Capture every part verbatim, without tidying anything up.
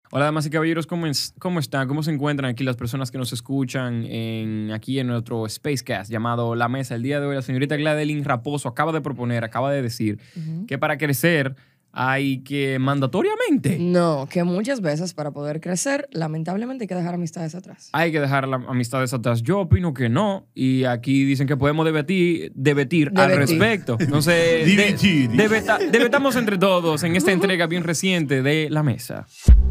Hola, damas y caballeros, ¿cómo, es, ¿cómo están? ¿Cómo se encuentran aquí las personas que nos escuchan en, aquí en nuestro Spacecast llamado La Mesa? El día de hoy la señorita Gladeline Raposo acaba de proponer, acaba de decir uh-huh. que para crecer hay que mandatoriamente. No, que muchas veces para poder crecer, lamentablemente hay que dejar amistades atrás. Hay que dejar las amistades atrás. Yo opino que no. Y aquí dicen que podemos debatir, debatir, debatir. al respecto. Entonces, de, debeta, debatamos entre todos en esta entrega bien reciente de La Mesa.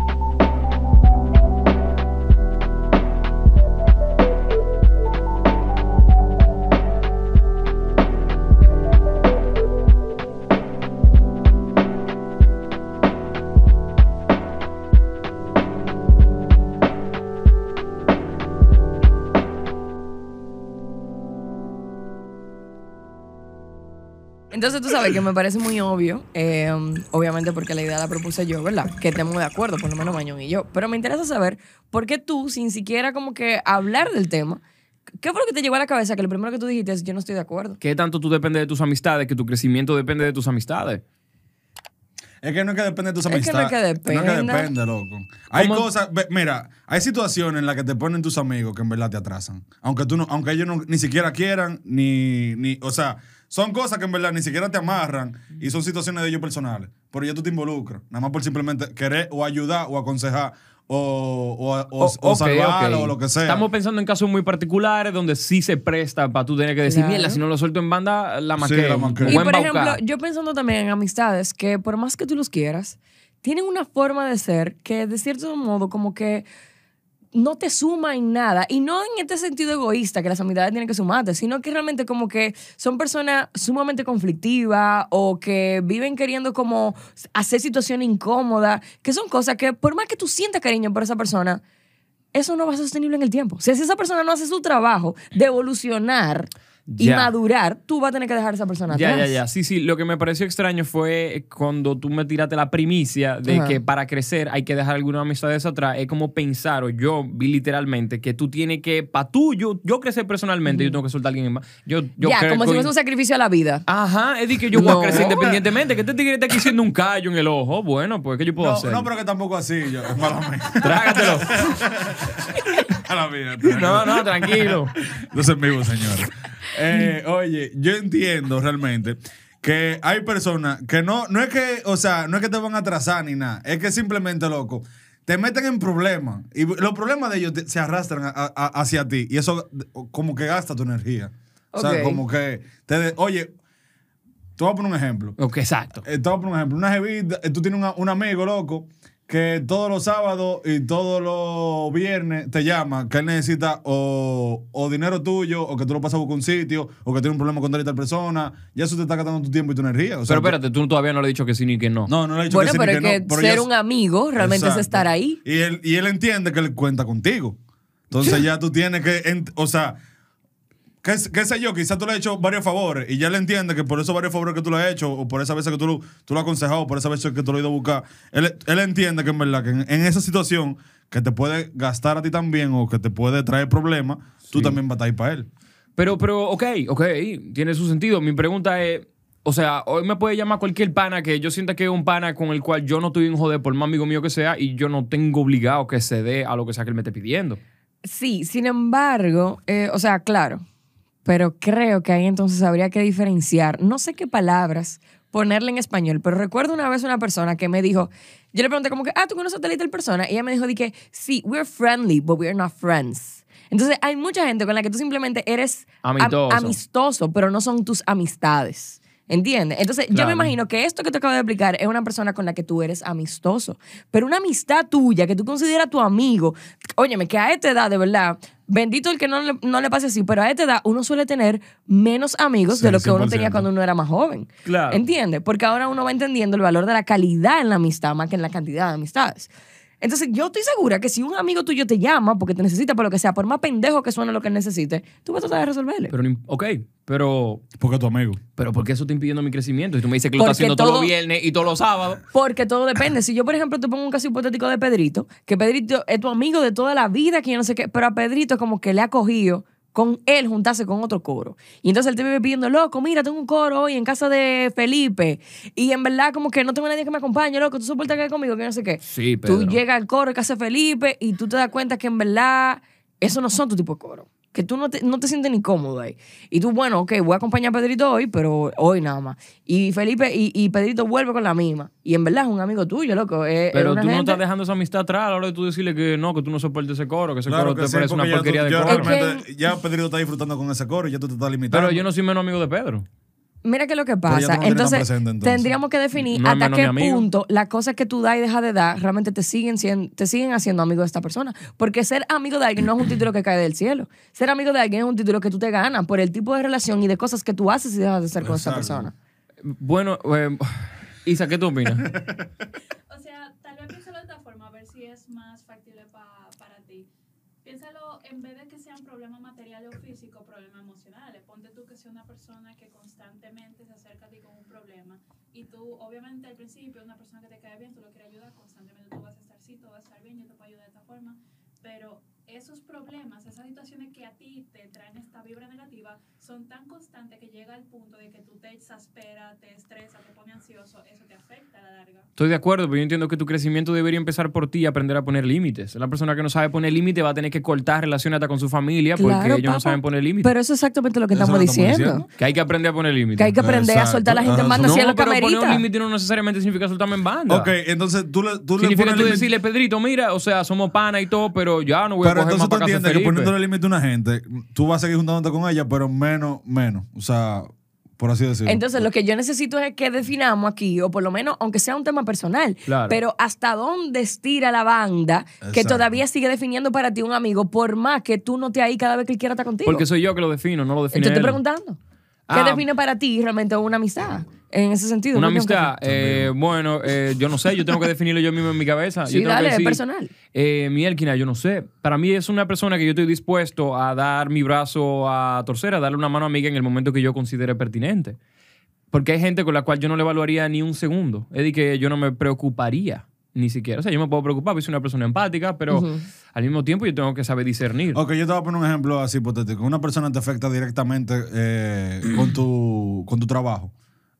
Entonces tú sabes que me parece muy obvio, eh, obviamente porque la idea la propuse yo, ¿verdad? Que estemos de acuerdo, por lo menos Mañón y yo. Pero me interesa saber por qué tú, sin siquiera como que hablar del tema, ¿qué fue lo que te llegó a la cabeza? Que lo primero que tú dijiste es, yo no estoy de acuerdo. ¿Qué tanto tú dependes de tus amistades? Que tu crecimiento depende de tus amistades. Es que no es que depende de tus es amistades. Que no es que depende. No es que depende, loco. Hay cosas, mira, hay situaciones en las que te ponen tus amigos que en verdad te atrasan. Aunque tú no, aunque ellos no, ni siquiera quieran, ni, ni, o sea, son cosas que en verdad ni siquiera te amarran y son situaciones de ellos personales. Pero ya tú te involucras, nada más por simplemente querer o ayudar o aconsejar o, o, o, o, o okay, salvarlo okay. o lo que sea. Estamos pensando en casos muy particulares donde sí se presta para tú tener que decir, claro. mierda, si no lo suelto en banda, la maqué. Sí, la maqué. Y por ejemplo, yo pensando también en amistades que por más que tú los quieras, tienen una forma de ser que de cierto modo como que no te suma en nada. Y no en este sentido egoísta que las amistades tienen que sumarte, sino que realmente como que son personas sumamente conflictivas o que viven queriendo como hacer situaciones incómodas, que son cosas que por más que tú sientas cariño por esa persona, eso no va a ser sostenible en el tiempo. O sea, si esa persona no hace su trabajo de evolucionar y ya. madurar, tú vas a tener que dejar a esa persona ya, atrás. Ya, ya, ya. Sí, sí. Lo que me pareció extraño fue cuando tú me tiraste la primicia de uh-huh. que para crecer hay que dejar algunas amistades atrás. Es como pensar, o yo vi literalmente, que tú tienes que, para tú, yo, yo crecer personalmente, uh-huh. yo tengo que soltar a alguien más. Yo, yo ya, como si fuese un sacrificio a la vida. Ajá, es de que yo no. voy a crecer independientemente. Que este tigre está aquí siendo un callo en el ojo. Bueno, pues, ¿qué yo puedo no, hacer? No, pero que tampoco así. Yo, es mala mía. Trágatelo. Mala mía. No, no, tranquilo. No se en vivo, señores. Eh, oye, yo entiendo realmente que hay personas que no, no es que, o sea, no es que te van a atrasar ni nada, es que simplemente, loco, te meten en problemas y los problemas de ellos te, se arrastran a, a, hacia ti y eso como que gasta tu energía. Okay. O sea, como que, te de, oye, te voy a poner un ejemplo. Ok, exacto. Eh, te voy a poner un ejemplo. Una jevita, tú tienes una, un amigo, loco, que todos los sábados y todos los viernes te llama que él necesita o, o dinero tuyo o que tú lo pasas a buscar un sitio o que tiene un problema con tal y tal persona. Ya eso te está gastando tu tiempo y tu energía. O sea, pero espérate, tú todavía no le has dicho que sí ni que no. No, no le he dicho bueno, que sí pero ni es que, que no. Pero ser ya, un amigo realmente exacto. es estar ahí. Y él, y él entiende que él cuenta contigo. Entonces ya tú tienes que, o sea... ¿Qué, qué sé yo? Quizás tú le has hecho varios favores y ya le entiende que por esos varios favores que tú le has hecho o por esas veces que tú lo, tú lo has aconsejado o por esas veces que tú lo has ido a buscar, él, él entiende que en verdad que en, en esa situación que te puede gastar a ti también o que te puede traer problemas, sí. tú también vas a estar ahí para él. Pero, pero, ok, ok, tiene su sentido. Mi pregunta es, o sea, hoy me puede llamar cualquier pana que yo sienta que es un pana con el cual yo no estoy en joder por más amigo mío que sea y yo no tengo obligado que se dé a lo que sea que él me esté pidiendo. Sí, sin embargo, eh, o sea, claro, pero creo que ahí entonces habría que diferenciar, no sé qué palabras ponerle en español, pero recuerdo una vez una persona que me dijo, yo le pregunté como que, ah, ¿tú conoces a tal y tal persona? Y ella me dijo de que, sí, we're friendly, but we're not friends. Entonces hay mucha gente con la que tú simplemente eres amistoso, am- amistoso pero no son tus amistades. ¿Entiendes? Entonces, claro. yo me imagino que esto que te acabo de explicar es una persona con la que tú eres amistoso. Pero una amistad tuya, que tú consideras tu amigo, óyeme, que a esta edad, de verdad, bendito el que no le, no le pase así, pero a esta edad uno suele tener menos amigos sí, de lo que cien por ciento uno tenía cuando uno era más joven. Claro. ¿Entiendes? Porque ahora uno va entendiendo el valor de la calidad en la amistad más que en la cantidad de amistades. Entonces, yo estoy segura que si un amigo tuyo te llama porque te necesita por lo que sea, por más pendejo que suene lo que él necesite, tú vas a tratar de resolverle. Pero, ok, pero... ¿Por qué tu amigo? Pero ¿por qué eso está impidiendo mi crecimiento? Y tú me dices que lo estás haciendo todo, todos los viernes y todos los sábados. Porque todo depende. Si yo, por ejemplo, te pongo un caso hipotético de Pedrito, que Pedrito es tu amigo de toda la vida, que yo no sé qué, pero a Pedrito como que le ha cogido con él juntarse con otro coro. Y entonces él te vive pidiendo, loco, mira, tengo un coro hoy en casa de Felipe. Y en verdad como que no tengo nadie que me acompañe, loco, tú soportas que conmigo, que no sé qué. Sí, Pedro. Tú llegas al coro en casa de Felipe y tú te das cuenta que en verdad esos no son tu tipo de coro. Que tú no te, no te sientes ni cómodo ahí. Y tú, bueno, ok, voy a acompañar a Pedrito hoy, pero hoy nada más. Y Felipe y, y Pedrito vuelve con la misma. Y en verdad es un amigo tuyo, loco. Es, Pero es una tú no gente... estás dejando esa amistad atrás a la hora de tú decirle que no, que tú no soportes ese coro, que ese Claro coro que te sí, parece una porque ya tú- porquería de ya coro. realmente- Ya Pedrito está disfrutando con ese coro y ya tú te estás limitando. Pero yo no soy menos amigo de Pedro. Mira qué es lo que ya tú pasa. no tienes tan entonces, presente, entonces. tendríamos que definir No es hasta menos qué mi amigo. punto las cosas que tú das y dejas de dar realmente te siguen, siendo, te siguen haciendo amigo de esta persona. Porque ser amigo de alguien no es un título que cae del cielo. Ser amigo de alguien es un título que tú te ganas por el tipo de relación y de cosas que tú haces y dejas de hacer con esa Exacto. persona. Bueno, eh, Isa, ¿qué tú opinas? O sea, tal vez piénsalo de esta forma, a ver si es más factible pa- para ti. Piénsalo, en vez de que sean problemas materiales o físicos, problemas emocionales. Ponte tú que sea una persona que constantemente se acerca a ti con un problema y tú, obviamente, al principio, una persona que te cae bien, tú lo quieres ayudar, constantemente tú vas a estar sí, todo va a estar bien, yo te puedo ayudar de esta forma, pero esos problemas, esas situaciones que a ti te traen esta vibra negativa, son tan constantes que llega al punto de que tú te exasperas, te estresas, te pones ansioso, eso te afecta a la larga. Estoy de acuerdo, pero yo entiendo que tu crecimiento debería empezar por ti y aprender a poner límites. La persona que no sabe poner límites va a tener que cortar relaciones hasta con su familia porque Claro, ellos no papá. saben poner límites. Pero eso es exactamente lo que Eso estamos lo estamos diciendo. diciendo. Que hay que aprender a poner límites. Que hay que aprender Exacto. a soltar a la gente en Ajá. banda, No, así en la pero poner un camerita. límite no necesariamente significa soltarme en banda. Ok, entonces tú le, tú le Significa pones tú límite- decirle, Pedrito, mira, o sea, somos pana y todo, pero ya no voy Pero a coger entonces más tú para casa de entiendes que Felipe. poniéndole límite a una gente, tú vas a seguir juntándote con ella, pero menos, menos. O sea, por así decirlo. Entonces, lo que yo necesito es que definamos aquí, o por lo menos, aunque sea un tema personal, Claro. pero hasta dónde estira la banda que Exacto. todavía sigue definiendo para ti un amigo, por más que tú no te ahí cada vez que él quiera estar contigo. Porque soy yo que lo defino, no lo define Te estoy él. preguntando. ¿Qué Ah. define para ti realmente una amistad? En ese sentido. Una ¿qué tengo que amistad, hacer? eh, bueno, eh, yo no sé, yo tengo que definirlo yo mismo en mi cabeza. Sí, yo tengo dale, que es decir, personal. Eh, mi Elkina, yo no sé. Para mí es una persona que yo estoy dispuesto a dar mi brazo a torcer, a darle una mano amiga en el momento que yo considere pertinente. Porque hay gente con la cual yo no le evaluaría ni un segundo. Es decir, que yo no me preocuparía ni siquiera. O sea, yo me puedo preocupar porque soy una persona empática, pero Ujú. al mismo tiempo yo tengo que saber discernir. Ok, yo te voy a poner un ejemplo así hipotético. Una persona te afecta directamente eh, con, tu, con tu trabajo.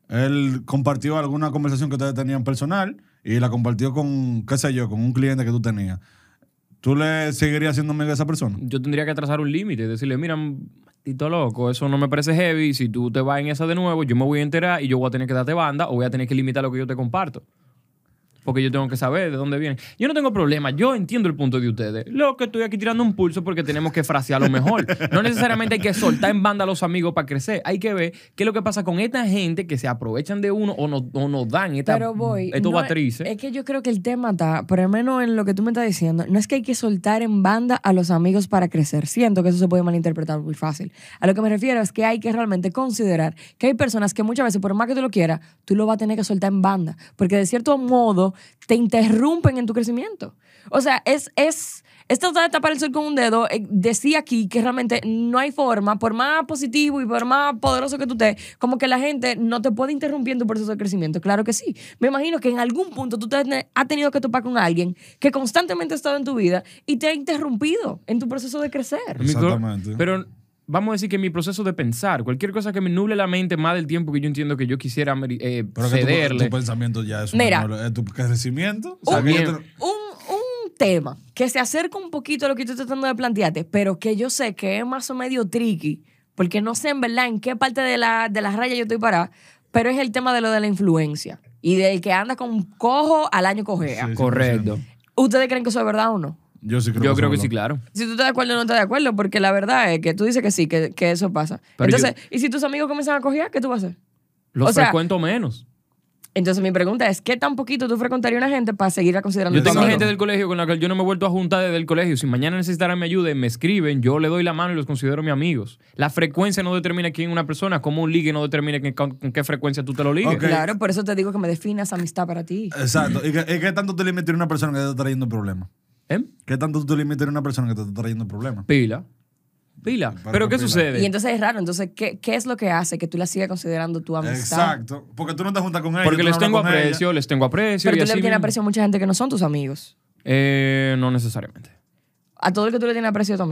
Él compartió alguna conversación que ustedes tenían personal y la compartió con, qué sé yo, con un cliente que tú tenías. ¿Tú le seguirías siendo amigo de esa persona? Yo tendría que trazar un límite, decirle, mira, tito loco, eso no me parece heavy. Si tú te vas en esa de nuevo, yo me voy a enterar y yo voy a tener que darte banda o voy a tener que limitar lo que yo te comparto. Porque yo tengo que saber de dónde viene. Yo no tengo problema, yo entiendo el punto de ustedes. Lo que estoy aquí tirando un pulso porque tenemos que frasearlo mejor. No necesariamente hay que soltar en banda a los amigos para crecer. Hay que ver qué es lo que pasa con esta gente que se aprovechan de uno o nos, o nos dan esta, Pero voy. estos no es- batrices. Es que yo creo que el tema está, por lo menos en lo que tú me estás diciendo, no es que hay que soltar en banda a los amigos para crecer. Siento que eso se puede malinterpretar muy fácil. A lo que me refiero es que hay que realmente considerar que hay personas que muchas veces, por más que tú lo quieras, tú lo vas a tener que soltar en banda. Porque de cierto modo te interrumpen en tu crecimiento. O sea, es, es, es tratar de tapar el sol con un dedo. Eh, decía aquí que realmente no hay forma, por más positivo y por más poderoso que tú estés, como que la gente no te puede interrumpir en tu proceso de crecimiento. Claro que sí. Me imagino que en algún punto tú te has tenido que topar con alguien que constantemente ha estado en tu vida y te ha interrumpido en tu proceso de crecer. Mi cor- Exactamente. Pero vamos a decir que mi proceso de pensar, cualquier cosa que me nuble la mente más del tiempo que yo entiendo que yo quisiera eh, Pero que tu, cederle. tu pensamiento ya es, Mira. un, es tu crecimiento. O sea, Un- que yo te- Un, un tema que se acerca un poquito a lo que estoy tratando de plantearte, pero que yo sé que es más o medio tricky, porque no sé en verdad en qué parte de la, de la raya yo estoy parada, pero es el tema de lo de la influencia y del que anda con cojo al año cojea. Sí, sí. Correcto. ¿Ustedes creen que eso es verdad o no? yo sí creo Yo que creo eso que es sí, verdad. claro. Si tú estás de acuerdo o no estás de acuerdo, porque la verdad es que tú dices que sí, que, que eso pasa. Pero Entonces, ¿y si tus amigos comienzan a cojear, qué tú vas a hacer? Los O sea, frecuento menos. Entonces mi pregunta es, ¿qué tan poquito tú frecuentarías a una gente para seguirla considerando Yo tu tengo amigo? gente del colegio con la que yo no me he vuelto a juntar desde el colegio. Si mañana necesitaran mi ayuda y me escriben, yo le doy la mano y los considero mis amigos. La frecuencia no determina quién es una persona, como un ligue no determina quién- con, con qué frecuencia tú te lo ligues. Ok. Claro, por eso te digo que me definas amistad para ti. Exacto. ¿Y qué, y qué tanto te limitas a una persona que te está trayendo problemas? ¿Eh? ¿Qué tanto tú te limitas a una persona que te está trayendo problemas? Pila. Pila. Para Pero ¿qué pila. sucede? Y entonces es raro. Entonces, ¿qué, ¿qué es lo que hace que tú la sigas considerando tu amistad? Exacto. Porque tú no te juntas con ella. Porque tú no les hablas tengo con ella. aprecio, les tengo aprecio. Pero y tú así le tienes mismo. aprecio a mucha gente que no son tus amigos. Eh, no necesariamente. A todo el que tú le tienes aprecio a tu amigo.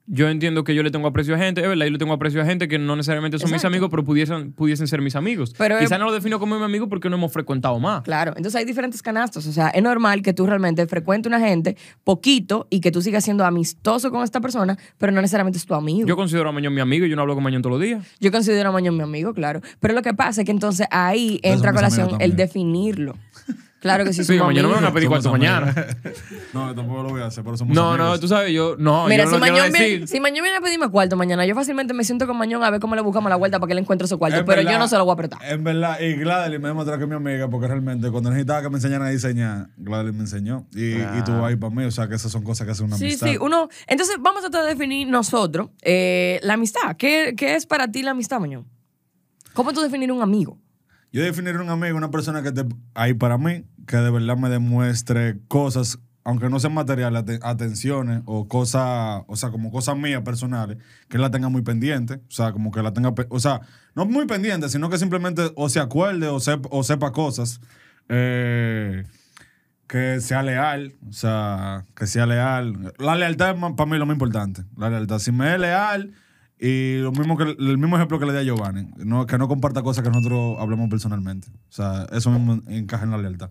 Yo entiendo que yo le tengo aprecio a gente, es verdad, yo le tengo aprecio a gente que no necesariamente son mis Exacto. amigos, pero pudiesen, pudiesen ser mis amigos. Pero Quizá es- no lo defino como mi amigo porque no hemos frecuentado más. Claro, entonces hay diferentes canastos. O sea, es normal que tú realmente frecuentes una gente poquito y que tú sigas siendo amistoso con esta persona, pero no necesariamente es tu amigo. Yo considero a Mañón mi amigo y yo no hablo con Mañón todos los días. Yo considero a Mañón mi amigo, claro. Pero lo que pasa es que entonces ahí Eso entra a mis amigos colación el también. definirlo. Claro que sí, Sí, somos mañana me van a amigos. pedir cuarto Somos mañana. amigos. No, tampoco lo voy a hacer, pero somos No, amigos. no, tú sabes, yo. No, Mira, yo si, no quiero Mañón viene, decir. si Mañón viene a pedirme cuarto mañana, yo fácilmente me siento con Mañón a ver cómo le buscamos la vuelta para que él encuentre su cuarto. En Pero verdad, yo no se lo voy a apretar. En verdad, y Gladys me demostró que es mi amiga, porque realmente cuando necesitaba que me enseñaran a diseñar, Gladys me enseñó. Y, Claro. y tú vas ahí para mí, o sea que esas son cosas que hacen una Sí, amistad. sí, uno. Entonces, vamos a tratar de definir nosotros eh, la amistad. ¿Qué, ¿Qué es para ti la amistad, Mañón? ¿Cómo tú definir un amigo? Yo definiría un amigo, una persona que esté ahí para mí, que de verdad me demuestre cosas, aunque no sean materiales, ate- atenciones o cosas, o sea, como cosas mías personales, que él la tenga muy pendiente, o sea, como que la tenga, pe- o sea, no muy pendiente, sino que simplemente o se acuerde o, sep- o sepa cosas, eh, que sea leal, o sea, que sea leal. La lealtad es ma- para mí lo más importante, la lealtad. Si me es leal... Y lo mismo que el mismo ejemplo que le di a Giovanni, no, que no comparta cosas que nosotros hablemos personalmente. O sea, eso mismo encaja en la lealtad.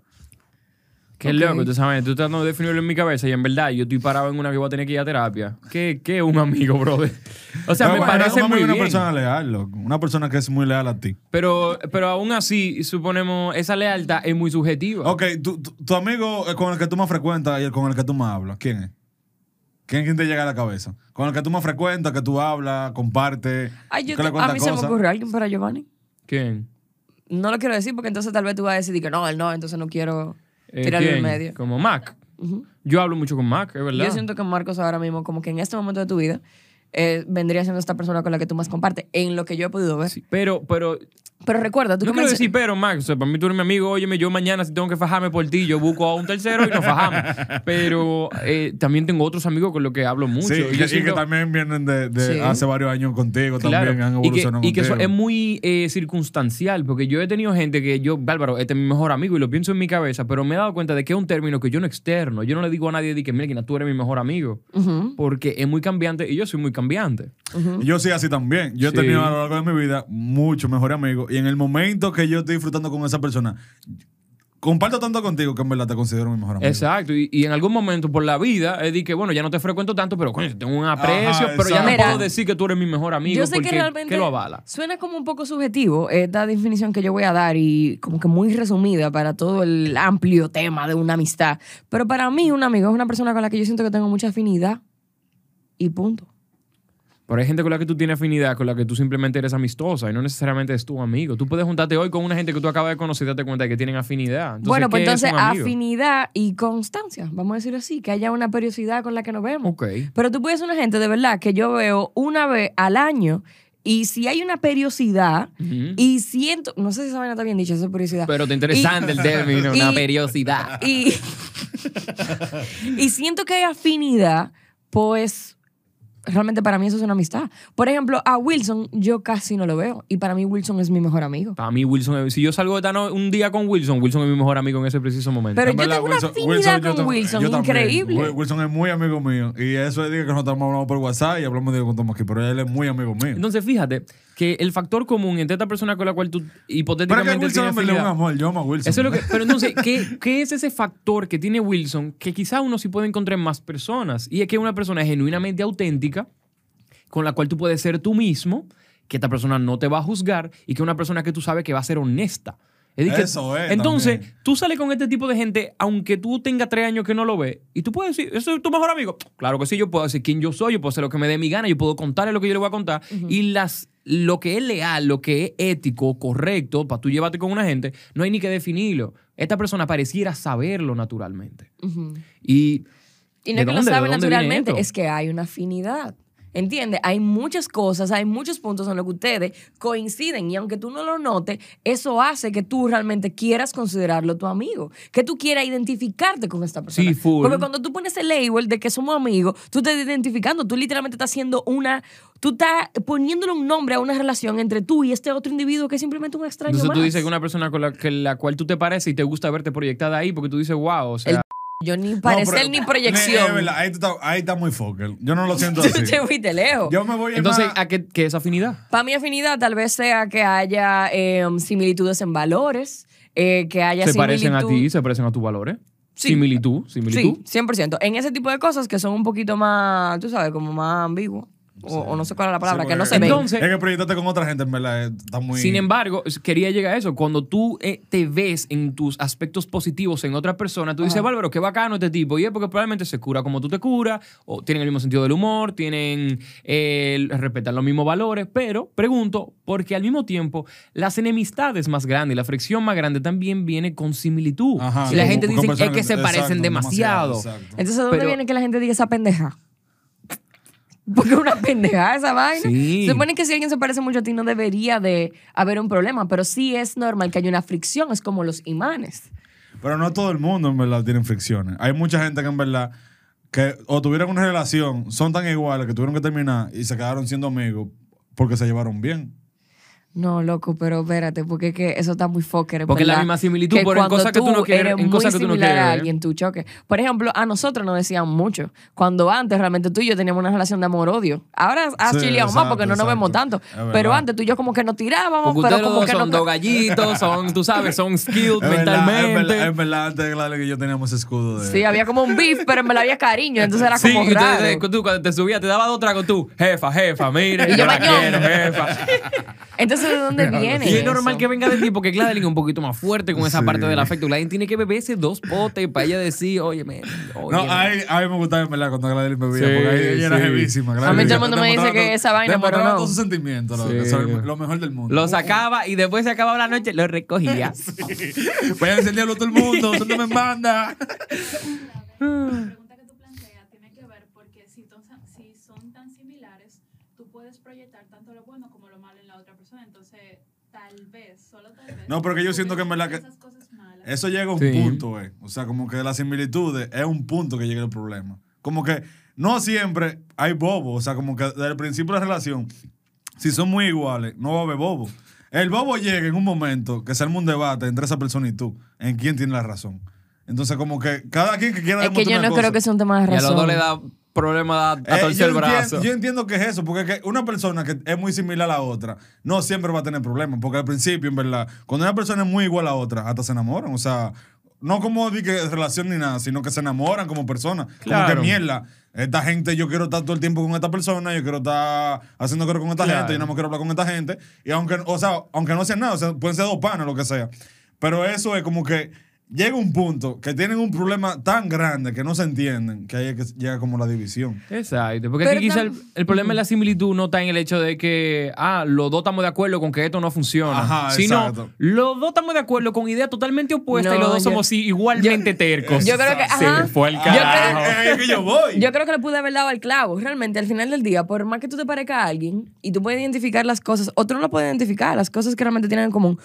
Qué Ok. loco, tú sabes, tú estás tratando de definirlo en mi cabeza y en verdad yo estoy parado en una que voy a tener que ir a terapia. ¿Qué, qué es un amigo, brother? O sea, Pero me bueno, parece un muy amigo es bien. una persona leal, loco. Una persona que es muy leal a ti. Pero, pero aún así, suponemos, esa lealtad es muy subjetiva. Ok, tu, tu, tu amigo con el que tú más frecuentas y el con el que tú más hablas, ¿quién es? ¿Quién, quién te llega a la cabeza? Con el que tú más frecuentas, que tú hablas, compartes, Ay, yo que te- le a cuentas mí se me cosas. ocurre alguien para Giovanni. ¿Quién? No lo quiero decir porque entonces tal vez tú vas a decidir que no, él no, entonces no quiero Eh, tirarlo en ¿quién? medio. Como Mac. Ujú. Yo hablo mucho con Mac, es verdad. Yo siento que Marcos ahora mismo, como que en este momento de tu vida, eh, vendría siendo esta persona con la que tú más compartes, en lo que yo he podido ver. Sí, pero, pero, Pero recuerda, tú no que quiero mencio- decir pero, Mac. O sea, para mí tú eres mi amigo, óyeme, yo mañana si tengo que fajarme por ti, yo busco a un tercero y nos fajamos. Pero eh, también tengo otros amigos con los que hablo mucho. Sí, y y, yo que, y siento- que también vienen de, de Sí. hace varios años contigo, Claro, también han y que, evolucionado y que eso contigo. es muy eh, circunstancial, porque yo he tenido gente que yo, Bárbaro, este es mi mejor amigo y lo pienso en mi cabeza, pero me he dado cuenta de que es un término que yo no externo. Yo no le digo a nadie de que, mira, Kina, tú eres mi mejor amigo, Ujú, porque es muy cambiante y yo soy muy cambiante. ujú. Y yo soy así también. Yo he Sí. tenido a lo largo de mi vida muchos mejores amigos. Y en el momento que yo estoy disfrutando con esa persona, comparto tanto contigo que en verdad te considero mi mejor amigo. Exacto, y, y en algún momento por la vida he dicho que, bueno, ya no te frecuento tanto, pero coño, tengo un aprecio, Ajá, pero ya no exacto. puedo decir que tú eres mi mejor amigo Yo sé porque que realmente ¿qué lo avala? suena como un poco subjetivo esta definición que yo voy a dar y como que muy resumida para todo el amplio tema de una amistad. Pero para mí un amigo es una persona con la que yo siento que tengo mucha afinidad y punto. Pero hay gente con la que tú tienes afinidad, con la que tú simplemente eres amistosa y no necesariamente es tu amigo. Tú puedes juntarte hoy con una gente que tú acabas de conocer y darte cuenta de que tienen afinidad. Entonces, Bueno, pues ¿qué es entonces un amigo? afinidad y constancia, vamos a decir así, que haya una periodicidad con la que nos vemos. Ok. Pero tú puedes ser una gente de verdad que yo veo una vez al año y si hay una periodicidad Ujú. y siento, no sé si esa vaina está bien dicha, esa periodicidad. Pero te interesante el término, y- una periodicidad. Y, y siento que hay afinidad, pues realmente para mí eso es una amistad. Por ejemplo, a Wilson yo casi no lo veo y para mí Wilson es mi mejor amigo. Para mí, Wilson, es- si yo salgo de esta no- un día con Wilson, Wilson es mi mejor amigo en ese preciso momento. Pero En yo verdad, tengo una Wilson- afinidad yo con tam- Wilson, yo también. increíble. Wil- Wilson es muy amigo mío. Y eso es de que nosotros hablamos por WhatsApp y hablamos de que contamos aquí. Pero él es muy amigo mío. Entonces, fíjate que el factor común entre esta persona con la cual tú Pero es hipotéticamente que Wilson tienes en verdad es un afinidad. amor. Yo amo a Wilson. Eso es lo que, pero entonces, ¿qué, ¿qué es ese factor que tiene Wilson que quizá uno sí puede encontrar en más personas? Y es que una persona es genuinamente auténtica, con la cual tú puedes ser tú mismo, que esta persona no te va a juzgar y que una persona que tú sabes que va a ser honesta. Es decir, que- Eso es Entonces, también. tú sales con este tipo de gente, aunque tú tengas tres años que no lo ves, y tú puedes decir, ¿eso es tu mejor amigo? Claro que sí, yo puedo decir quién yo soy, yo puedo hacer lo que me dé mi gana, yo puedo contarle lo que yo le voy a contar. Y las, lo que es leal, lo que es ético, correcto, para tú llevarte con una gente, no hay ni que definirlo. Esta persona pareciera saberlo naturalmente. Ujú. Y, Y no ¿de es que lo dónde? ¿De sabe dónde viene naturalmente, esto? es que hay una afinidad. ¿Entiendes? Hay muchas cosas, hay muchos puntos en los que ustedes coinciden y aunque tú no lo notes, eso hace que tú realmente quieras considerarlo tu amigo, que tú quieras identificarte con esta persona. Sí, full. Porque cuando tú pones el label de que somos amigos, tú te estás identificando, tú literalmente estás haciendo una, tú estás poniéndole un nombre a una relación entre tú y este otro individuo que es simplemente un extraño Entonces más. tú dices que una persona con la, que la cual tú te pareces y te gusta verte proyectada ahí porque tú dices, wow, o sea, Yo ni No, parecer pero- ni Es proyección. verdad, ahí, tú estás- ahí está muy focal. Yo no lo siento Tú así. te fuiste lejos. Yo me voy a Entonces, más- ¿a qué, qué es afinidad? Para mi afinidad tal vez sea que haya eh, similitudes en valores, eh, que haya Se parecen a similitud- ti, se parecen a tus valores. Sí. Similitud, similitud. Sí, cien por ciento. En ese tipo de cosas que son un poquito más, tú sabes, como más ambiguo. O, o no sé cuál es la palabra, Sí, que no porque- se ven. Entonces- Es que proyectarte con otra gente, en verdad, está muy... Sin embargo, quería llegar a eso. Cuando tú eh, te ves en tus aspectos positivos en otra persona, tú dices, Ajá. Bárbaro, qué bacano este tipo. Y es porque probablemente se cura como tú te curas, o tienen el mismo sentido del humor, tienen, eh, respetan los mismos valores. Pero pregunto, porque al mismo tiempo, las enemistades más grandes, la fricción más grande también viene con similitud. Ajá, y la con- gente con dice personas es que se exacto, parecen demasiado. exacto. Entonces, ¿de dónde Pero- viene que la gente diga esa pendeja? Porque es una pendejada esa vaina. Sí. Se supone que si alguien se parece mucho a ti no debería de haber un problema, pero sí es normal que haya una fricción, es como los imanes. Pero no todo el mundo, en verdad, tiene fricciones. Hay mucha gente que, en verdad, que o tuvieron una relación, son tan iguales que tuvieron que terminar y se quedaron siendo amigos porque se llevaron bien. No, loco, pero espérate, porque es que eso está muy fucker. Porque es la ¿verdad? misma similitud, pero en cuando cosas que tú no quieres- eres en cosas muy que tú no similar quieres a ver. alguien, tú choques. Por ejemplo, a nosotros nos decían mucho. Cuando antes realmente tú y yo teníamos una relación de amor-odio. Ahora has Sí, chileado más exacto, porque no nos exacto. vemos tanto. Es verdad. Pero antes tú y yo como que nos tirábamos, Porque pero ustedes los como dos que son no... dos gallitos, son, tú sabes, son skilled Es verdad, es mentalmente. verdad, es verdad, antes de Gladys que yo teníamos ese escudo de... Sí, había como un beef, pero en verdad había cariño, entonces era Sí, como y raro. ustedes, tú cuando te subías te daba dos tragos tú, jefa, jefa, mire, Y yo yo la bañón. quiero, jefa. Entonces, ¿de dónde viene Y es eso? normal que venga de ti porque Gladeline es un poquito más fuerte con esa Sí. parte del afecto. Gladeline tiene que beberse dos potes para ella decir, oye, me, oye, No, a mí, a mí me gustaba, en verdad, cuando Gladys me veía, Sí, porque ahí ella era sí. jevísima. A mí todo el mundo me dice que esa vaina, pero demostraba no. todos sus sentimientos, lo, Sí. eso es lo mejor del mundo. lo sacaba y después se acababa la noche, lo recogía. Vayan a diablo todo el mundo, ¿dónde me manda? La pregunta que tú planteas tiene que ver porque si, to- si son tan similares, tú puedes proyectar tanto lo bueno como lo malo en la otra persona. Entonces, tal vez, solo tal vez. No, porque yo tú siento que en verdad ves que- esas cosas malas. Eso llega a un Sí. punto, eh. O sea, como que las similitudes es un punto que llega el problema. Como que no siempre hay bobo. O sea, como que desde el principio de la relación, si son muy iguales, no va a haber bobo. El bobo llega en un momento que se arma un debate entre esa persona y tú, en quién tiene la razón. Entonces, como que cada quien que quiera Es que demostrar yo una no cosa- creo que sea un tema de Y a razón. los dos le da problema a, a Eh, torcer yo, el brazo. entiendo, yo entiendo que es eso, porque es que una persona que es muy similar a la otra no siempre va a tener problemas, porque al principio, en verdad, cuando una persona es muy igual a otra, hasta se enamoran, o sea, no como de que relación ni nada, sino que se enamoran como personas, como Claro. que mierda, esta gente, yo quiero estar todo el tiempo con esta persona, yo quiero estar haciendo cosas con esta Claro. gente, yo no me quiero hablar con esta gente, y aunque, o sea, aunque no sean nada, o sea, pueden ser dos panas, lo que sea, pero eso es como que llega un punto que tienen un problema tan grande que no se entienden, que ahí es que llega como la división. Exacto, porque Pero aquí quizá el, tam- el problema de la similitud no está en el hecho de que, ah, los dos estamos de acuerdo con que esto no funciona, Ajá, sino exacto. los dos estamos de acuerdo con ideas totalmente opuestas No, y los dos yo- somos i- igualmente tercos. yo creo que- Se ajá. fue el Yo creo- carajo. Ahí es que yo voy. Yo creo que le pude haber dado al clavo. Realmente, al final del día, por más que tú te parezcas a alguien y tú puedes identificar las cosas, otro no lo puede identificar, las cosas que realmente tienen en común.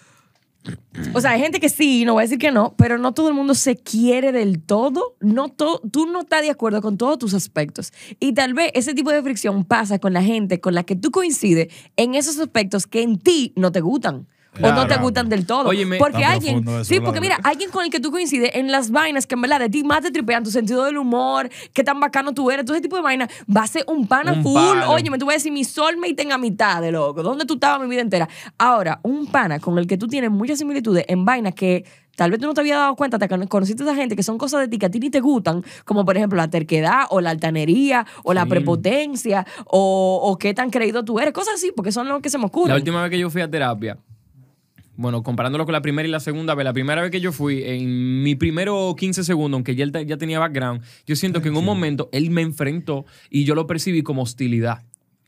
O sea, hay gente que sí, no voy a decir que no, pero no todo el mundo se quiere del todo. No to- tú no estás de acuerdo con todos tus aspectos. Y tal vez ese tipo de fricción pasa con la gente con la que tú coincides en esos aspectos que en ti no te gustan. O no te Claro. gustan del todo. Óyeme, porque tan alguien. profundo eso, Sí, porque Laura. mira, alguien con el que tú coincides en las vainas que en verdad de ti más te tripean, tu sentido del humor, qué tan bacano tú eres, todo ese tipo de vainas, va a ser un pana Un full. palo. Oye, me tú vas a decir mi soulmate en la mitad de loco. ¿Dónde tú estabas mi vida entera? Ahora, un pana con el que tú tienes muchas similitudes en vainas que tal vez tú no te habías dado cuenta hasta que conociste a esa gente que son cosas de ti que a ti ni te gustan, como por ejemplo la terquedad o la altanería o la Sí. prepotencia o, o qué tan creído tú eres, cosas así, porque son lo que se me ocurre. La última vez que yo fui a terapia, bueno, comparándolo con la primera y la segunda vez, la primera vez que yo fui, en mi primero quince segundos, aunque ya él te- ya tenía background, yo siento que en un momento él me enfrentó y yo lo percibí como hostilidad.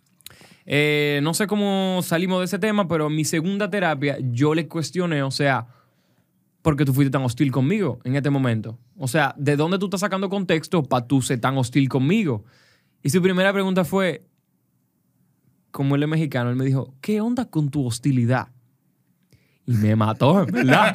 Eh, no sé cómo salimos de ese tema, pero en mi segunda terapia yo le cuestioné, o sea, ¿por qué tú fuiste tan hostil conmigo en este momento? O sea, ¿de dónde tú estás sacando contexto para tú ser tan hostil conmigo? Y su primera pregunta fue, como él es mexicano, él me dijo, ¿qué onda con tu hostilidad? Y me mató, en verdad.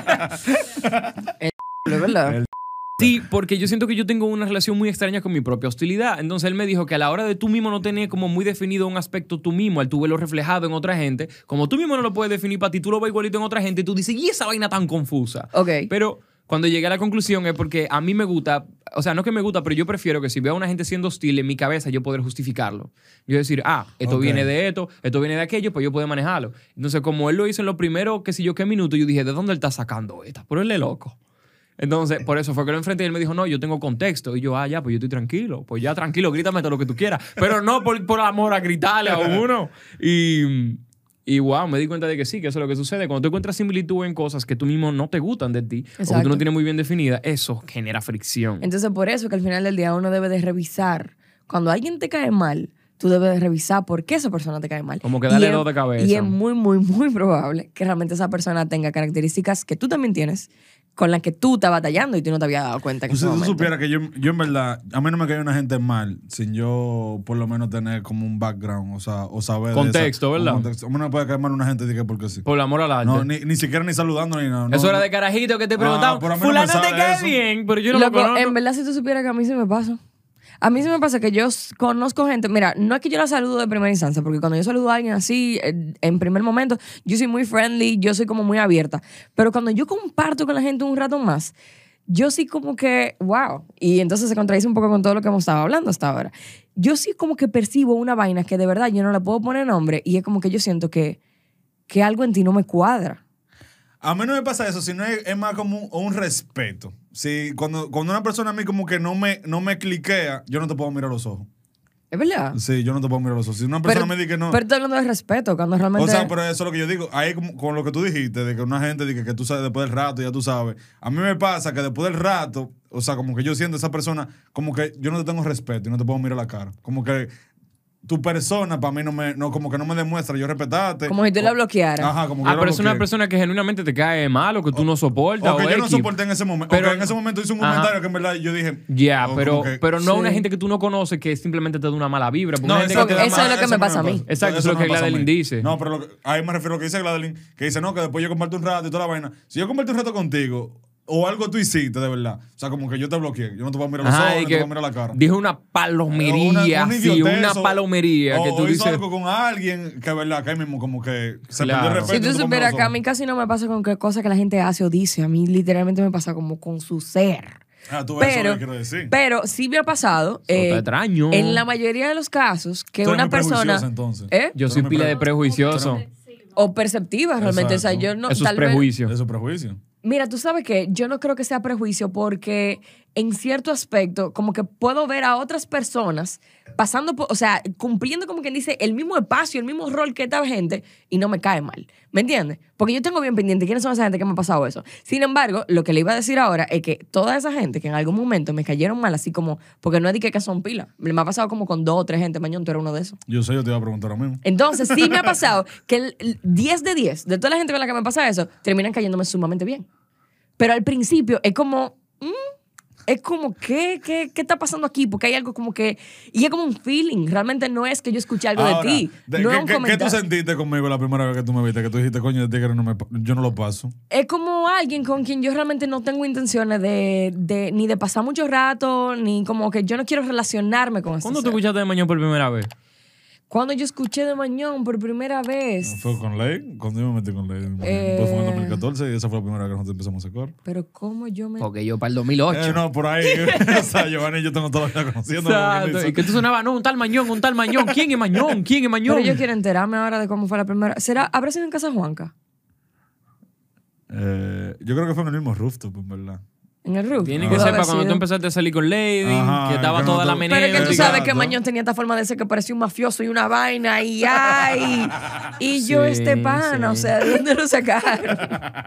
Es verdad. Sí, porque yo siento que yo tengo una relación muy extraña con mi propia hostilidad. Entonces él me dijo que a la hora de tú mismo no tener como muy definido un aspecto tú mismo, al tú verlo reflejado en otra gente, como tú mismo no lo puedes definir para ti, tú lo ves igualito en otra gente y tú dices, ¿y esa vaina tan confusa? Ok. Pero cuando llegué a la conclusión es porque a mí me gusta, o sea, no que me gusta, pero yo prefiero que si veo a una gente siendo hostil en mi cabeza, yo poder justificarlo. Yo decir, ah, esto Ok. viene de esto, esto viene de aquello, pues yo puedo manejarlo. Entonces, como él lo hizo en lo primero, que si yo qué minuto, yo dije, ¿de dónde él está sacando esta? Pero él es loco. Entonces, por eso fue que lo enfrenté y él me dijo, no, yo tengo contexto. Y yo, ah, ya, pues yo estoy tranquilo. Pues ya, tranquilo, grítame todo lo que tú quieras. Pero no por, por amor a gritarle a uno. Y... Y wow, me di cuenta de que sí, que eso es lo que sucede. Cuando tú encuentras similitud en cosas que tú mismo no te gustan de ti, o que Exacto. tú no tienes muy bien definida, eso genera fricción. Entonces, por eso que al final del día uno debe de revisar. Cuando alguien te cae mal, tú debes de revisar por qué esa persona te cae mal. Como que darle Y es- dos de cabeza. Y es muy, muy, muy probable que realmente esa persona tenga características que tú también tienes, con las que tú estás batallando y tú no te habías dado cuenta. En Tú, ese si tú momento. supieras que yo, yo en verdad, a mí no me cae una gente mal sin yo por lo menos tener como un background, o sea, o saber de Contexto, esa- un ¿verdad? contexto. A mí no me puede caer mal una gente de que porque sí. Por el amor al arte. No, ni, ni siquiera ni saludando ni nada. no, eso era no. de carajito que te Ah, preguntaban, pero a mí no me fulano te sale cae eso. bien, pero yo no Loco, lo conozco. en verdad, si tú supieras que a mí sí me pasa. A mí sí me pasa que yo s- conozco gente, mira, no es que yo la saludo de primera instancia, porque cuando yo saludo a alguien así, eh, en primer momento, yo soy muy friendly, yo soy como muy abierta. Pero cuando yo comparto con la gente un rato más, yo sí como que, wow. Y entonces se contradice un poco con todo lo que hemos estado hablando hasta ahora. Yo sí como que percibo una vaina que de verdad yo no le puedo poner nombre y es como que yo siento que, que algo en ti no me cuadra. A mí no me pasa eso, sino es, es más como un, un respeto. Si, cuando, cuando una persona a mí como que no me, no me cliquea, yo no te puedo mirar a los ojos. ¿Es verdad? Sí, yo no te puedo mirar a los ojos. Si una persona me dice que no... Pero estoy hablando de respeto, cuando realmente... O sea, pero eso es lo que yo digo. Ahí como- con lo que tú dijiste, de que una gente dice que tú sabes después del rato, ya tú sabes. A mí me pasa que después del rato, o sea, como que yo siento a esa persona, como que yo no te tengo respeto y no te puedo mirar la cara. Como que tu persona para mí no me, no, como que no me demuestra yo respetarte. Como si tú la bloquearas. Ajá, como que Ah, yo la pero es una bloqueé. persona que genuinamente te cae mal o que tú no soportas. O que o yo no X. soporté en ese momento. Pero- Pero en ese momento hice un Ajá. comentario que en verdad yo dije. Ya, o pero, como que- pero no Sí. una gente que tú no conoces que simplemente te da una mala vibra. porque No, una gente exacto, que te da eso mala- es lo que me no pasa a mí. Exacto, eso es lo no que me pasa a Gladeline mí. dice. No, pero lo que- ahí me refiero a lo que dice Gladeline, que dice, no, que después yo comparto un rato y toda la vaina. Si yo comparto un rato contigo, o algo tú hiciste de verdad, o sea, como que yo te bloqueé, yo no te voy a mirar los Ajá, ojos, y no te que voy a mirar la cara. dijo una palomería, Una- una sí, idiotez, una o- palomería o, que tú o hizo dices. algo con alguien que, verdad, que ahí mismo como que se Claro. perdió el respeto. Si tú y no te supieras puedo que a mirar mí los casi no me pasa con qué cosa que la gente hace o dice. A mí literalmente me pasa como con su ser. ojos. Ah, tú ves eso Pero, lo que quiero decir. pero sí me ha pasado. Eso eh, está extraño. En la mayoría de los casos, que Tú eres una muy persona. prejuiciosa, entonces. ¿Eh? Yo Tú soy no me pila de pre- prejuicioso. O perceptiva realmente. O sea, Exacto. yo no. Eso es tal vez- prejuicio. Eso es prejuicio. Mira, tú sabes que yo no creo que sea prejuicio porque en cierto aspecto como que puedo ver a otras personas pasando por, o sea, cumpliendo como quien dice el mismo espacio, el mismo rol que esta gente y no me cae mal. ¿Me entiendes? Porque yo tengo bien pendiente quiénes son esa gente que me ha pasado eso. Sin embargo, lo que le iba a decir ahora es que toda esa gente que en algún momento me cayeron mal, así como, porque no es de que que son pilas. Me ha pasado como con dos o tres gente, mañón, tú eres uno de esos. Yo sé, yo te iba a preguntar lo mismo. Entonces, sí me ha pasado que el, el diez de diez de toda la gente con la que me pasa eso, terminan cayéndome sumamente bien. Pero al principio es como, mm, es como, ¿qué, qué, ¿qué está pasando aquí? Porque hay algo como que, y es como un feeling. Realmente no es que yo escuché algo Ahora, de ti. de- no ¿qué, es un qué- qué comentario. tú sentiste conmigo la primera vez que tú me viste? Que tú dijiste, coño, de tigre no me, pa- yo no lo paso. Es como alguien con quien yo realmente no tengo intenciones de, de ni de pasar mucho rato, ni como que yo no quiero relacionarme con eso. ¿Cuándo te escuchaste de Mañón por primera vez? Cuando yo escuché de Mañón por primera vez. Fue con Ley, cuando yo me metí con Ley. Eh. Después fue en dos mil catorce y esa fue la primera vez que nosotros empezamos a sacar. Pero cómo yo me... Porque yo para el dos mil ocho. Eh, no, por ahí. O sea, Giovanni y yo tengo toda la vida conociendo. Exacto. Y que tú sonabas, no, un tal Mañón, un tal Mañón. ¿Quién es Mañón? ¿Quién es Mañón? Pero yo quiero enterarme ahora de cómo fue la primera... ¿Será, ¿Habrá sido en Casa Juanca? Eh, yo creo que fue en el mismo rooftop, en verdad. En el roof. Tiene Ah. que Pudo ser haber para cuando sido. tú empezaste a salir con Lady, Ajá, que estaba que no toda la tú- menea. Pero es que tú Exacto. sabes que Mañón tenía esta forma de ser que parecía un mafioso y una vaina y ay. Y yo, Sí, este pana, sí. o sea, ¿de dónde lo sacaron?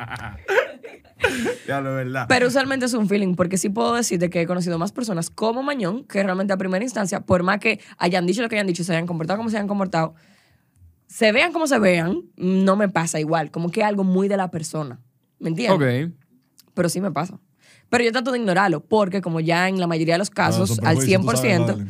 Ya lo es verdad. Pero usualmente es un feeling, porque sí puedo decirte que he conocido más personas como Mañón, que realmente a primera instancia, por más que hayan dicho lo que hayan dicho, se hayan comportado como se hayan comportado, se vean como se vean, no me pasa igual. Como que es algo muy de la persona. ¿Me entiendes? Ok. Pero sí me pasa. Pero yo trato de ignorarlo, porque como ya en la mayoría de los casos, Ah, eso al prejuicio, cien tú por sabes, ciento, Madeline.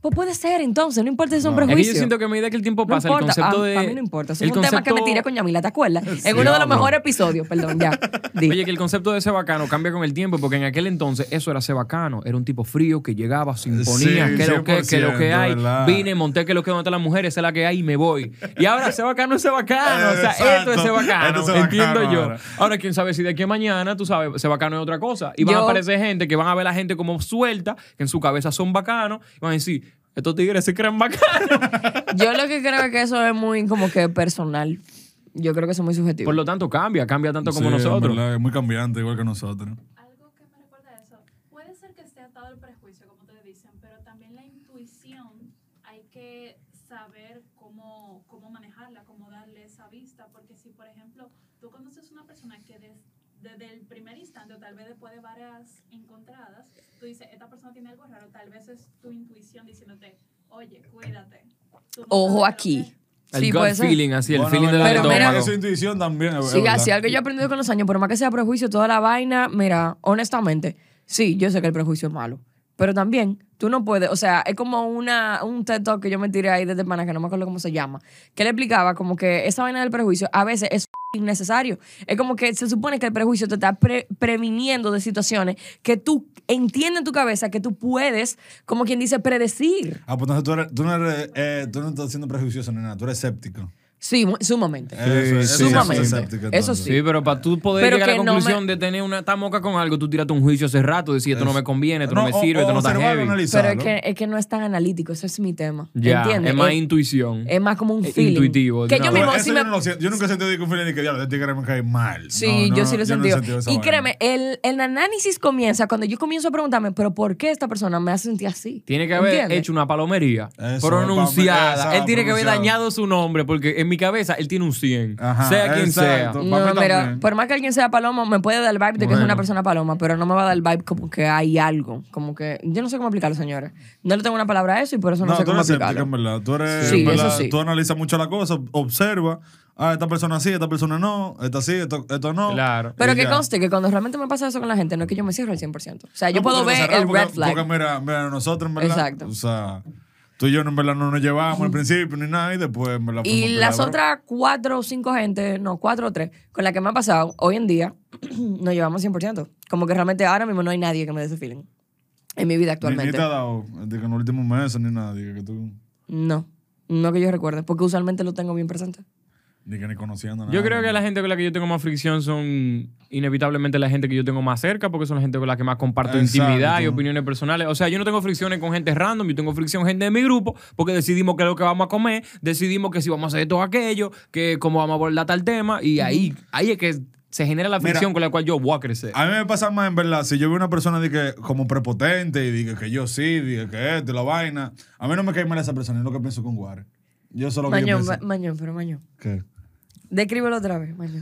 Pues puede ser, entonces, no importa si son No. Es que yo prejuicios. Es que yo siento que a medida que el tiempo No pasa, importa, el concepto a, de... a mí no importa. Eso el es un tema que me concepto- tiré con Yamila, ¿te acuerdas? Sí, en uno de los hablo. mejores episodios, perdón, ya. Di. Oye, que el concepto de ser bacano cambia con el tiempo, porque en aquel entonces eso era ser bacano. Era un tipo frío que llegaba, se imponía, Sí, que lo que, que lo que hay. ¿verdad? Vine, monté que lo que donde están las mujeres, esa es la que hay y me voy. Y ahora ser bacano es ser bacano. O sea, Exacto. esto es ser bacano. Esto es ser entiendo bacano yo. ahora. Ahora. quién sabe si de aquí a mañana, tú sabes, ser bacano es otra cosa. Y van Yo- a aparecer gente que van a ver a la gente como suelta, que en su cabeza son bacanos, y van a decir, estos tigres se creen bacanos. Yo lo que creo es que eso es muy como que personal. Yo creo que eso es muy subjetivo. Por lo tanto, cambia, cambia tanto como Sí, en nosotros. verdad, es muy cambiante, igual que nosotros. Algo que me recuerda a eso, puede ser que esté atado al prejuicio, como te dicen, pero también la intuición hay que saber cómo, cómo manejarla, cómo darle esa vista, porque si, por ejemplo, tú conoces una persona que des- desde el primer instante, o tal vez después de varias encontradas, tú dices, esta persona tiene algo raro, tal vez es tu intuición diciéndote, oye, cuídate. Tú no Ojo sabes lo aquí. que- El Sí, gut puede ser. feeling, así, el Bueno, feeling del verdad, Pero mira- estómago. Esa intuición también. es Sí, verdad. así algo que yo he aprendido con los años, por más que sea prejuicio, toda la vaina, mira, honestamente, sí, yo sé que el prejuicio es malo, pero también tú no puedes, o sea, es como una, un TED Talk que yo me tiré ahí desde pana, que no me acuerdo cómo se llama, que le explicaba como que esa vaina del prejuicio a veces es innecesario. Es como que se supone que el prejuicio te está pre- previniendo de situaciones que tú entiendes en tu cabeza que tú puedes, como quien dice, predecir. Ah, pues entonces tú, eres, tú, no eres, eh, tú no estás siendo prejuicioso ni nada, tú eres escéptico. Sí, mu- sumamente. Eso es- eso sí, es sumamente. escéptico, Eso entonces. Sí, pero para tú poder Pero llegar a que la no conclusión me- de tener una tamoca con algo, tú tiraste un juicio hace rato, decir esto no me conviene, esto no, me o- sirve, o esto no está observarlo, heavy. analizarlo. Pero es que, es que no es tan analítico, ese es mi tema. Ya, ¿Entiendes? es más Es- intuición. Es más como un Es feeling. intuitivo, Que de yo una mismo, Eso si yo, me- no lo siento. Yo nunca he sentido de que un feeling de que diablo, este tigre me cae mal. Sí, No, yo no, sí lo he no sentido. sentido esa Y vaina. créeme, el, el análisis comienza cuando yo comienzo a preguntarme, pero ¿por qué esta persona me hace sentir así? Tiene que haber ¿Entiendes? hecho una palomería Eso, pronunciada. pa- Él tiene que haber pronunciado. dañado su nombre, porque en mi cabeza él tiene un cien. Ajá, sea quien exacto. sea. Pa' No, mí mira, también. por más que alguien sea paloma, me puede dar el vibe de que es Bueno. una persona paloma, pero no me va a dar el vibe como que hay algo. Como que, yo no sé cómo explicarlo, señores. No le tengo una palabra a eso y por eso no, No, sé tú cómo eres escéptica, explicarlo. en verdad. Tú eres, Sí, en verdad, eso sí. Tú analizas mucho la cosa, observa. Ah, esta persona sí, esta persona no. Esta sí, esto, esto no. Claro. Pero Y que ya. conste que cuando realmente me pasa eso con la gente, no es que yo me cierre al cien por ciento. O sea, yo No, puedo porque ver te cerramos el porque- red flag. Porque mira, mira, nosotros en verdad. Exacto. O sea, tú y yo en verdad no nos llevamos al principio ni nada y después en verdad. Y fuimos las pelados. otras cuatro o cinco gente, no, cuatro o tres, con las que me ha pasado, hoy en día, nos llevamos cien por ciento. Como que realmente ahora mismo no hay nadie que me dé ese feeling. En mi vida Ni, ni actualmente. te ha dado, de que en los últimos meses ni nada. Diga que tú. No, no que yo recuerde, porque usualmente lo tengo bien presente. Ni que ni conociendo nada. Yo creo que la gente con la que yo tengo más fricción son inevitablemente la gente que yo tengo más cerca, porque son la gente con la que más comparto Exacto. intimidad y opiniones personales. O sea, yo no tengo fricciones con gente random, yo tengo fricción con gente de mi grupo, porque decidimos qué es lo que vamos a comer, decidimos que si vamos a hacer esto o aquello, que cómo vamos a abordar tal tema, y ahí, ahí es que se genera la Mira, fricción con la cual yo voy a crecer. A mí me pasa más, en verdad, si yo veo una persona de que, como prepotente y diga que yo sí, diga que esto y la vaina, a mí no me cae mal esa persona, es lo que pienso con Guare. Yo solo que yo Mañón, pienso. ma- Mañón, pero Mañón. ¿Qué? Descríbelo otra vez, Mañón.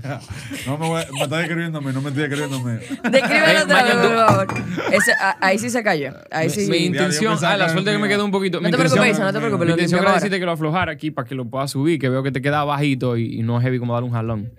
No me, voy, me está describiendo a mí, no me estoy describiendo a mí. Descríbelo Eh, otra vez, Mañón, por tú- favor. Ese, a- ahí sí se cayó. Ahí sí. Mi yo intención, pensaba ah, la que suerte era que me mía. quedó un poquito. No mi te intención- preocupes, no te preocupes. Mi Lo intención limpiamos era ahora. decirte que lo aflojara aquí para que lo puedas subir, que veo que te queda bajito y, y no es heavy como dar un jalón.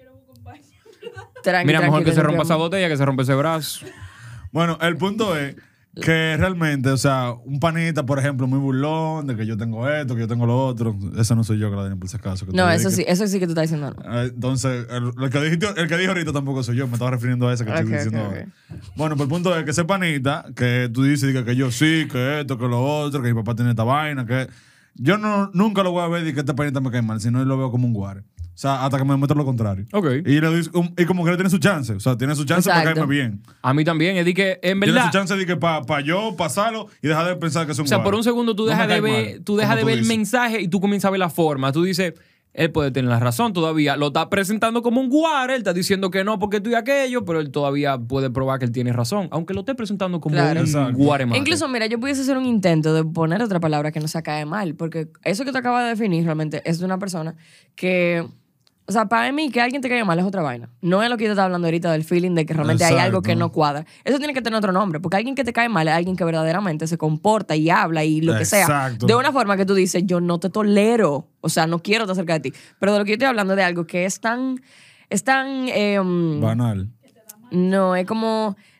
Tranqui, Mira, mejor tranqui, que se rompa limpiamos. esa botella que se rompe ese brazo. Bueno, el punto es que realmente, o sea, un panita, por ejemplo, muy burlón, de que yo tengo esto, que yo tengo lo otro. Ese no soy yo, Gladys, por si acaso. que No, te eso dediques. sí, eso sí que tú estás diciendo no. Eh, Entonces, el, el que dijiste, el que dijo ahorita tampoco soy yo, me estaba refiriendo a ese que Ok, estoy ok, diciendo ok. ahora. Bueno, pues el punto es que ese panita, que tú dices que, que yo sí, que esto, que lo otro, que mi papá tiene esta vaina, que yo no, nunca lo voy a ver y que este panita me cae mal, sino lo veo como un guare. O sea, hasta que me demuestre lo contrario. Ok. Y, le doy- um, y como que él tiene su chance, o sea, tiene su chance para Exacto. caerme bien. A mí también, es de que en Tiene verdad. su chance de que para pa yo pasarlo y dejar de pensar que es un O sea, guare. por un segundo tú No me dejas de cae ver, mal, tú dejas como de ver el dices. mensaje y tú comienzas a ver la forma. Tú dices, él puede tener la razón todavía. Lo está presentando como un guare, él está diciendo que no porque tú y aquello, pero él todavía puede probar que él tiene razón, aunque lo esté presentando como Claro. un Exacto. guare mate. Incluso, mira, yo pudiese hacer un intento de poner otra palabra que no se cae mal, porque eso que te acabas de definir realmente es de una persona que, o sea, para mí que alguien te caiga mal es otra vaina. No es lo que yo te estaba hablando ahorita del feeling de que realmente hay algo que Exacto. no cuadra. Eso tiene que tener otro nombre, porque alguien que te cae mal es alguien que verdaderamente se comporta y habla y lo que sea. Exacto. De una forma que tú dices, yo no te tolero, o sea, no quiero estar cerca de ti. Pero de lo que yo estoy hablando de algo que es tan, es tan, em, Banal. no, es como,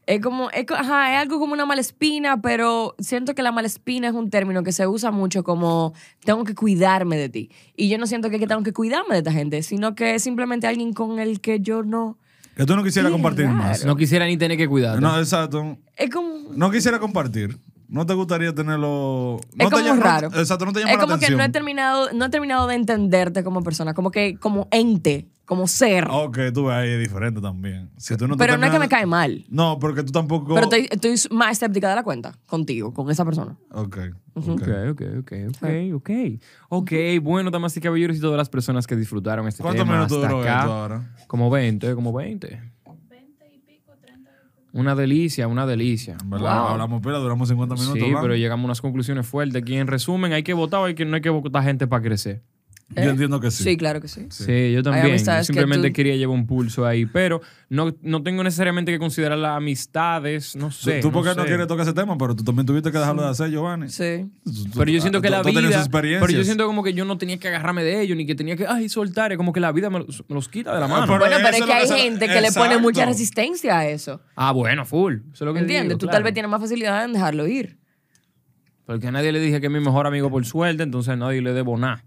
Es como, es, co- ajá, es algo como una mala espina, pero siento que la mala espina es un término que se usa mucho como tengo que cuidarme de ti. Y yo no siento que, que tengo que cuidarme de esta gente, sino que es simplemente alguien con el que yo no... Que tú no quisieras Qué compartir raro. más. No quisiera ni tener que cuidar. No, exacto. Es como... No quisiera compartir. No te gustaría tenerlo. No Es te como llama- raro. No, exacto, no te llama Es la como que atención. no he terminado, no he terminado de entenderte como persona, como que como ente, como ser. Ok, tú ves ahí es diferente también. Si tú no te pero no es que terminas- me cae mal. No, porque tú tampoco. Pero estoy, estoy más escéptica de la cuenta contigo, con esa persona. Ok. Ok, ok. ok, ok, ok, ok. Ok, bueno, damas y caballeros y todas las personas que disfrutaron este ¿Cuántos tema minutos hasta duró acá. esto ahora? Como veinte, como veinte. veinte y pico, treinta y pico. Una delicia, una delicia. En verdad, Wow. hablamos pila, duramos cincuenta minutos. Sí, hablando. pero llegamos a unas conclusiones fuertes. Aquí en resumen, hay que votar o hay que, no hay que votar gente para crecer. Yo ¿Eh? entiendo que sí. Sí, claro que sí. Sí, yo también. Yo amistades que simplemente tú- quería llevar un pulso ahí, pero no, no tengo necesariamente que considerar las amistades, no Tú, sé. tú porque sé. no quieres tocar ese tema, pero tú también tuviste que dejarlo de hacer, Giovanni. Sí. Tú- tú- Pero yo siento que tú- la tú tienes vida. sus experiencias. Pero yo siento como que yo no tenía que agarrarme de ellos, ni que tenía que, ay, soltar. Es como que la vida me los, me los quita de la Ah, mano. pero Bueno, pero eso es es que lo hay que se- gente que le pone Exacto. mucha resistencia a eso. Ah, bueno, full. Eso es lo que ¿Entiendes? digo, Tú claro. tal vez tienes más facilidad en dejarlo ir. Porque a nadie le dije que es mi mejor amigo por suerte, entonces a nadie le debo nada.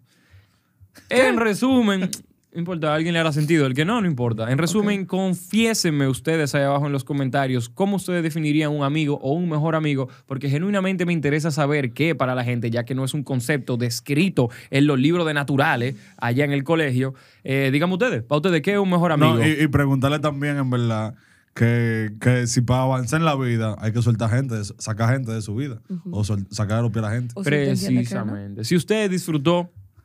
En resumen, no importa, a alguien le hará sentido. El que no, no importa. En resumen, confiésenme ustedes ahí abajo en los comentarios cómo ustedes definirían un amigo o un mejor amigo, porque genuinamente me interesa saber qué para la gente, ya que no es un concepto descrito en los libros de naturales allá en el colegio. Eh, díganme ustedes, para ustedes, ¿qué es un mejor amigo? No, y, y preguntarle también, en verdad, que, que si para avanzar en la vida hay que soltar gente, de- sacar gente de su vida. O sol- sacar a los pies a la gente. O si te entiendes que no. Precisamente. Si usted disfrutó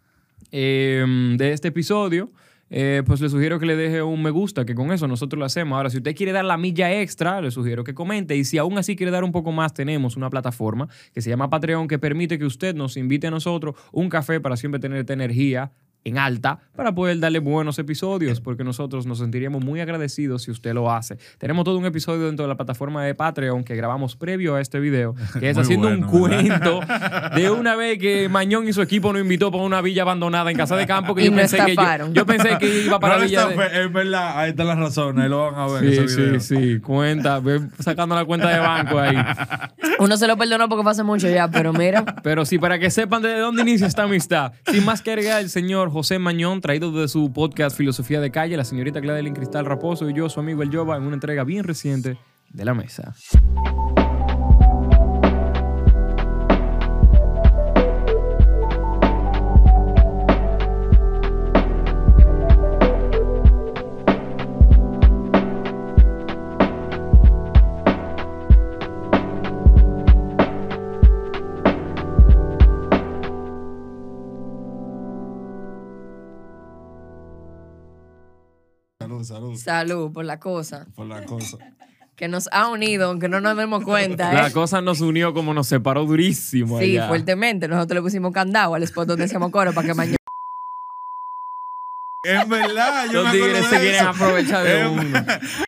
eh, de este episodio, eh, pues le sugiero que le deje un me gusta, que con eso nosotros lo hacemos. Ahora, si usted quiere dar la milla extra, le sugiero que comente. Y si aún así quiere dar un poco más, tenemos una plataforma que se llama Patreon, que permite que usted nos invite a nosotros un café para siempre tener esta energía en alta para poder darle buenos episodios, porque nosotros nos sentiríamos muy agradecidos si usted lo hace. Tenemos todo un episodio dentro de la plataforma de Patreon que grabamos previo a este video, que es Muy haciendo bueno, un ¿verdad? cuento de una vez que Mañón y su equipo nos invitó para una villa abandonada en Casa de Campo, que Y yo nos pensé que yo, estafaron. yo pensé que iba para No la le villa está de... fe- es verdad, ahí están las razones, ahí lo van a ver en Sí, ese video. sí, sí, cuenta, ve sacando la cuenta de banco ahí. Uno se lo perdonó porque fue hace mucho ya, pero mira. Pero sí, para que sepan de dónde inicia esta amistad. Sin más que agregar, el señor José Mañón, traído de su podcast Filosofía de Calle, la señorita Gladeline Cristal Raposo y yo, su amigo El Yoba, en una entrega bien reciente de La Mesa. Salud, salud. Salud por la cosa Por la cosa. que nos ha unido, aunque no nos demos cuenta. La ¿eh? cosa nos unió como nos separó durísimo Sí, allá. fuertemente. Nosotros le pusimos candado al spot donde hacíamos coro para que mañana. En verdad, yo Los me acuerdo tigres de se quieren eso. aprovechar de En- uno.